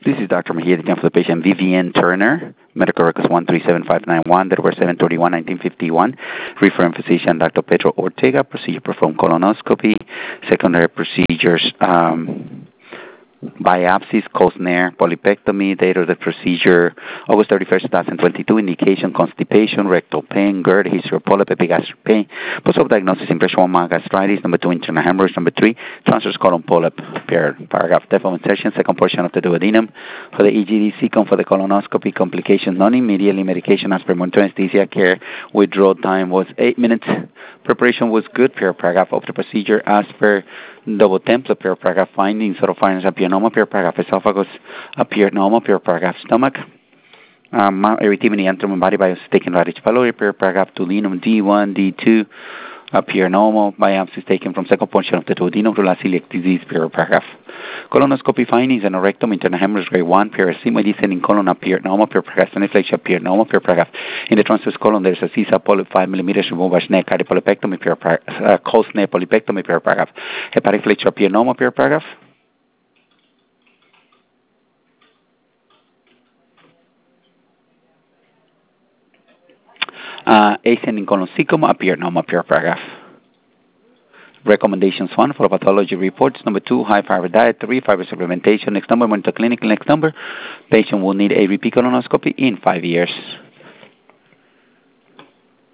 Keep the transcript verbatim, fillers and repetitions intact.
This is Doctor Mejia, the for the patient Vivian Turner, medical records one three seven five nine one, date of birth seven thirty-one nineteen fifty-one, referring physician Doctor Pedro Ortega, procedure performed colonoscopy, secondary procedures, um, biopsies, Cosner, polypectomy, date of the procedure August thirty-first, twenty twenty-two, indication constipation, rectal pain, GERD, history of polyp, epigastric pain, post-op diagnosis, impression one, mild gastritis, number two, internal hemorrhage, number three, transverse colon polyp, par- paragraph, depth of insertion, second portion of the duodenum, for the E G D, second for the colonoscopy, complications, non-immediately, medication as per monitor anesthesia care, withdrawal time was eight minutes, preparation was good, per paragraph of the procedure as per double template, per paragraph findings, sort of findings appear normal, per paragraph esophagus appear normal, per paragraph stomach, um, erythema antrum body biopsy taken right H. pylori, per paragraph duodenum D one, D two appear normal, biopsies taken from second portion of the duodenum, through celiac disease, per paragraph. Colonoscopy findings and rectum, internal hemorrhage grade one, peristema descending colon appear normal, per paragraph, inflection appear normal, per paragraph. In the transverse colon, there is a C S A polyp five millimeters removed by snake, cardiac polypectomy, per paragraph, uh, cold snake polypectomy, per paragraph. Hepatic flexure appear normal, per paragraph. Uh, ascending colon appear normal, per paragraph. Recommendations: one, for pathology reports. Number two, high fiber diet. Three, fiber supplementation. Next number, monitor clinical. Next number, patient will need a repeat colonoscopy in five years.